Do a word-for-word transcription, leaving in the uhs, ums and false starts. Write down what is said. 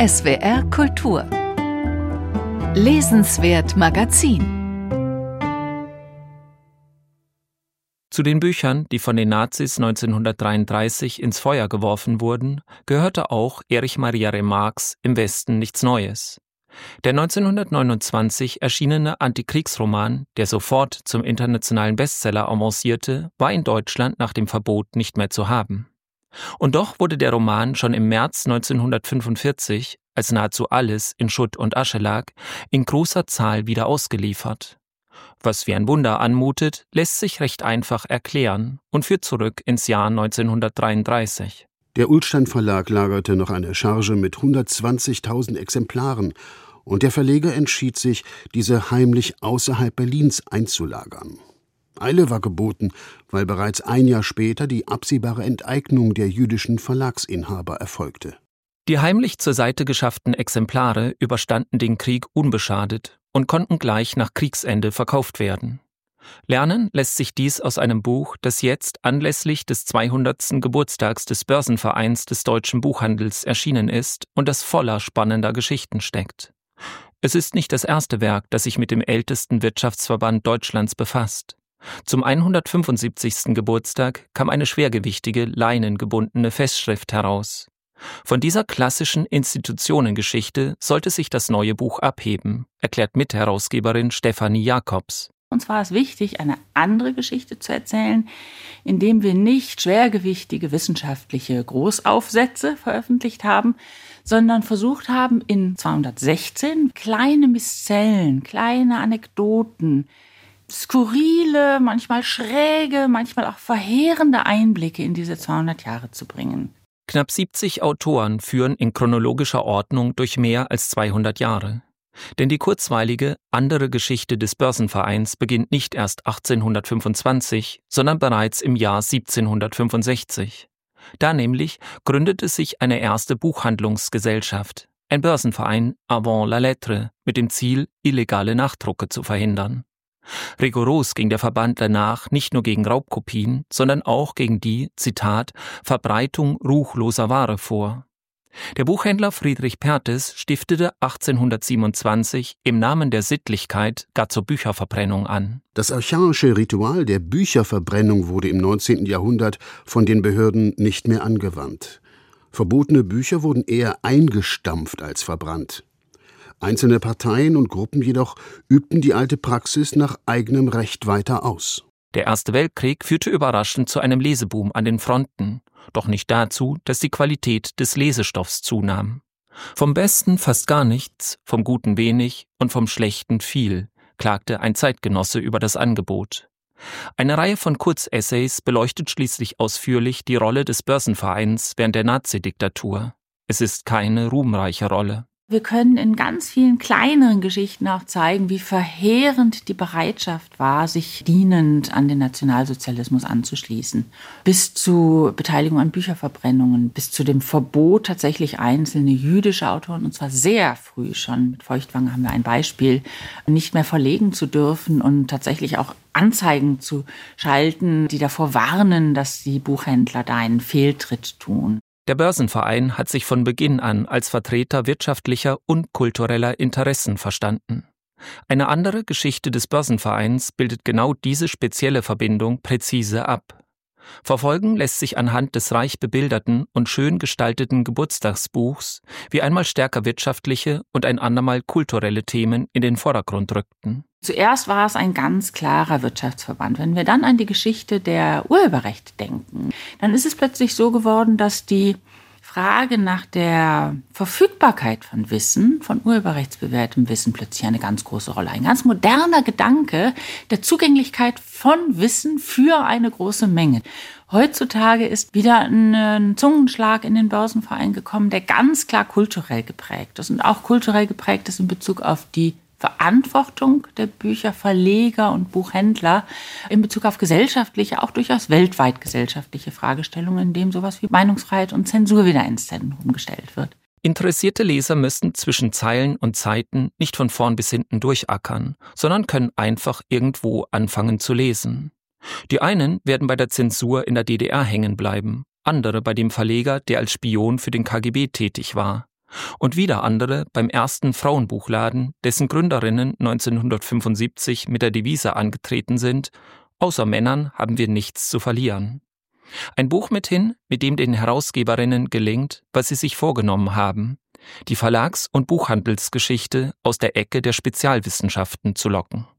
S W R Kultur Lesenswert Magazin. Zu den Büchern, die von den Nazis neunzehnhundertdreiunddreißig ins Feuer geworfen wurden, gehörte auch Erich Maria Remarques Im Westen nichts Neues. Der neunzehnhundertneunundzwanzig erschienene Antikriegsroman, der sofort zum internationalen Bestseller avancierte, war in Deutschland nach dem Verbot nicht mehr zu haben. Und doch wurde der Roman schon im März neunzehnhundertfünfundvierzig, als nahezu alles in Schutt und Asche lag, in großer Zahl wieder ausgeliefert. Was wie ein Wunder anmutet, lässt sich recht einfach erklären und führt zurück ins Jahr neunzehnhundertdreiunddreißig. Der Ullstein Verlag lagerte noch eine Charge mit hundertzwanzigtausend Exemplaren und der Verleger entschied sich, diese heimlich außerhalb Berlins einzulagern. Eile war geboten, weil bereits ein Jahr später die absehbare Enteignung der jüdischen Verlagsinhaber erfolgte. Die heimlich zur Seite geschafften Exemplare überstanden den Krieg unbeschadet und konnten gleich nach Kriegsende verkauft werden. Lernen lässt sich dies aus einem Buch, das jetzt anlässlich des zweihundertsten Geburtstags des Börsenvereins des deutschen Buchhandels erschienen ist und das voller spannender Geschichten steckt. Es ist nicht das erste Werk, das sich mit dem ältesten Wirtschaftsverband Deutschlands befasst. Zum hundertfünfundsiebzigsten Geburtstag kam eine schwergewichtige, leinengebundene Festschrift heraus. Von dieser klassischen Institutionengeschichte sollte sich das neue Buch abheben, erklärt Mitherausgeberin Stefanie Jacobs. Uns war es wichtig, eine andere Geschichte zu erzählen, indem wir nicht schwergewichtige wissenschaftliche Großaufsätze veröffentlicht haben, sondern versucht haben, in zweihundertsechzehn kleine Miszellen, kleine Anekdoten, skurrile, manchmal schräge, manchmal auch verheerende Einblicke in diese zweihundert Jahre zu bringen. Knapp siebzig Autoren führen in chronologischer Ordnung durch mehr als zweihundert Jahre. Denn die kurzweilige, andere Geschichte des Börsenvereins beginnt nicht erst achtzehnhundertfünfundzwanzig, sondern bereits im Jahr siebzehnhundertfünfundsechzig. Da nämlich gründete sich eine erste Buchhandlungsgesellschaft, ein Börsenverein avant la lettre, mit dem Ziel, illegale Nachdrucke zu verhindern. Rigoros ging der Verband danach nicht nur gegen Raubkopien, sondern auch gegen die, Zitat, Verbreitung ruchloser Ware vor. Der Buchhändler Friedrich Perthes stiftete achtzehnhundertsiebenundzwanzig im Namen der Sittlichkeit gar zur Bücherverbrennung an. Das archaische Ritual der Bücherverbrennung wurde im neunzehnten Jahrhundert von den Behörden nicht mehr angewandt. Verbotene Bücher wurden eher eingestampft als verbrannt. Einzelne Parteien und Gruppen jedoch übten die alte Praxis nach eigenem Recht weiter aus. Der Erste Weltkrieg führte überraschend zu einem Leseboom an den Fronten, doch nicht dazu, dass die Qualität des Lesestoffs zunahm. Vom Besten fast gar nichts, vom Guten wenig und vom Schlechten viel, klagte ein Zeitgenosse über das Angebot. Eine Reihe von Kurzessays beleuchtet schließlich ausführlich die Rolle des Börsenvereins während der Nazidiktatur. Es ist keine ruhmreiche Rolle. Wir können in ganz vielen kleineren Geschichten auch zeigen, wie verheerend die Bereitschaft war, sich dienend an den Nationalsozialismus anzuschließen. Bis zu Beteiligung an Bücherverbrennungen, bis zu dem Verbot, tatsächlich einzelne jüdische Autoren, und zwar sehr früh schon, mit Feuchtwanger haben wir ein Beispiel, nicht mehr verlegen zu dürfen und tatsächlich auch Anzeigen zu schalten, die davor warnen, dass die Buchhändler da einen Fehltritt tun. Der Börsenverein hat sich von Beginn an als Vertreter wirtschaftlicher und kultureller Interessen verstanden. Eine andere Geschichte des Börsenvereins bildet genau diese spezielle Verbindung präzise ab. Verfolgen lässt sich anhand des reich bebilderten und schön gestalteten Geburtstagsbuchs, wie einmal stärker wirtschaftliche und ein andermal kulturelle Themen in den Vordergrund rückten. Zuerst war es ein ganz klarer Wirtschaftsverband. Wenn wir dann an die Geschichte der Urheberrechte denken, dann ist es plötzlich so geworden, dass die Frage nach der Verfügbarkeit von Wissen, von urheberrechtsbewehrtem Wissen, plötzlich eine ganz große Rolle. Ein ganz moderner Gedanke der Zugänglichkeit von Wissen für eine große Menge. Heutzutage ist wieder ein Zungenschlag in den Börsenverein gekommen, der ganz klar kulturell geprägt ist und auch kulturell geprägt ist in Bezug auf die Verantwortung der Bücherverleger und Buchhändler in Bezug auf gesellschaftliche, auch durchaus weltweit gesellschaftliche Fragestellungen, in dem sowas wie Meinungsfreiheit und Zensur wieder ins Zentrum gestellt wird. Interessierte Leser müssen zwischen Zeilen und Zeiten nicht von vorn bis hinten durchackern, sondern können einfach irgendwo anfangen zu lesen. Die einen werden bei der Zensur in der D D R hängen bleiben, andere bei dem Verleger, der als Spion für den K G B tätig war. Und wieder andere beim ersten Frauenbuchladen, dessen Gründerinnen neunzehnhundertfünfundsiebzig mit der Devise angetreten sind: Außer Männern haben wir nichts zu verlieren. Ein Buch mithin, mit dem den Herausgeberinnen gelingt, was sie sich vorgenommen haben: die Verlags- und Buchhandelsgeschichte aus der Ecke der Spezialwissenschaften zu locken.